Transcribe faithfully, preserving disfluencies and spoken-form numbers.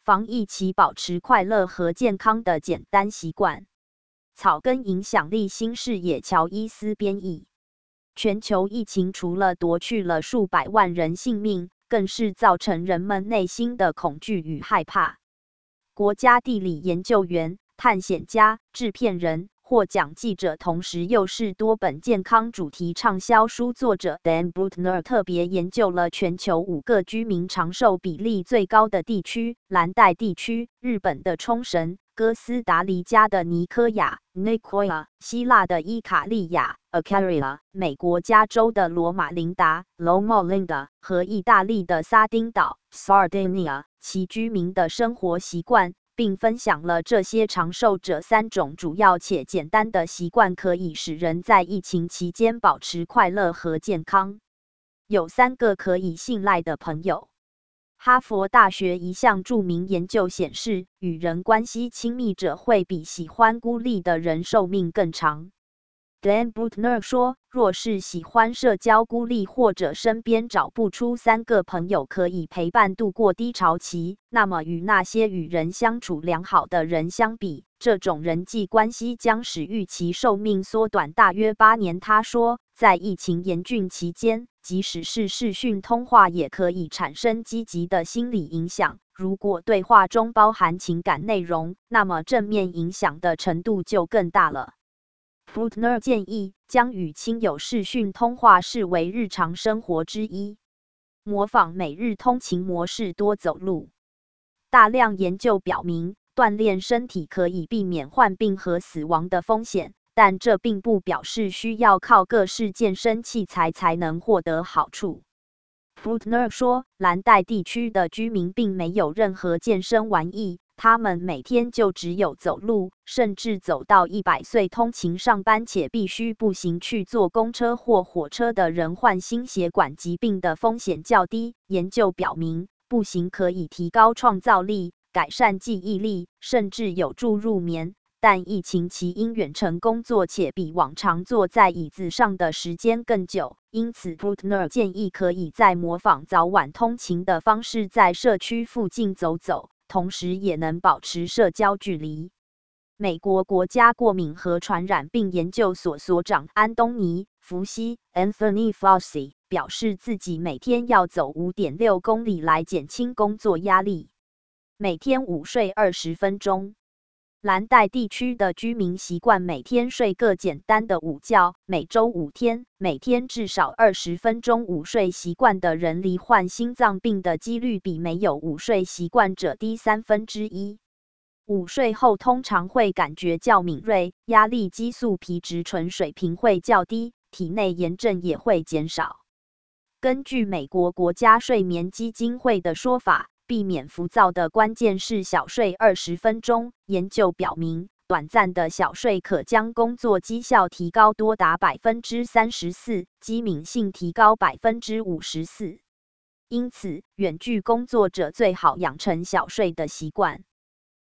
防疫其保持快乐和健康的简单习惯。草根影响力新视野乔伊斯编译。全球疫情除了夺去了数百万人性命，更是造成人们内心的恐惧与害怕。国家地理研究员、探险家、制片人、获奖记者，同时又是多本健康主题畅销书作者 Dan Buettner 特别研究了全球五个居民长寿比例最高的地区：蓝带地区、日本的冲绳、哥斯达黎加的尼科亚 （Nicoya）、希腊的伊卡利亚 （Icaria）、美国加州的罗马琳达 （Loma Linda） 和意大利的撒丁岛 （Sardinia） 其居民的生活习惯，并分享了这些长寿者三种主要且简单的习惯，可以使人在疫情期间保持快乐和健康。有三个可以信赖的朋友。哈佛大学一项著名研究显示，与人关系亲密者会比喜欢孤立的人寿命更长。Dan Buettner 说，若是喜欢社交孤立或者身边找不出三个朋友可以陪伴度过低潮期，那么与那些与人相处良好的人相比，这种人际关系将使预期寿命缩短大约八年。他说，在疫情严峻期间，即使是视讯通话也可以产生积极的心理影响。如果对话中包含情感内容，那么正面影响的程度就更大了。Buettner 建议将与亲友视讯通话视为日常生活之一，模仿每日通勤模式，多走路。大量研究表明，锻炼身体可以避免患病和死亡的风险，但这并不表示需要靠各式健身器材才能获得好处。Buettner 说，蓝带地区的居民并没有任何健身玩意，他们每天就只有走路，甚至走到一百岁通勤上班，且必须步行去坐公车或火车的人患心血管疾病的风险较低。研究表明，步行可以提高创造力，改善记忆力，甚至有助入眠。但疫情期因远程工作且比往常坐在椅子上的时间更久，因此 Buettner 建议可以在模仿早晚通勤的方式在社区附近走走，同时也能保持社交距离。美国国家过敏和传染病研究所所长安东尼·福西 （Anthony Fauci） 表示，自己每天要走 五点六公里来减轻工作压力，每天午睡二十分钟。蓝带地区的居民习惯每天睡个简单的午觉，每周五天，每天至少二十分钟午睡习惯的人罹患心脏病的几率比没有午睡习惯者低三分之一。午睡后通常会感觉较敏锐，压力激素皮质醇水平会较低，体内炎症也会减少。根据美国国家睡眠基金会的说法，避免浮躁的关键是小睡二十分钟。研究表明，短暂的小睡可将工作绩效提高多达 百分之三十四， 机敏性提高 百分之五十四。因此，远距工作者最好养成小睡的习惯。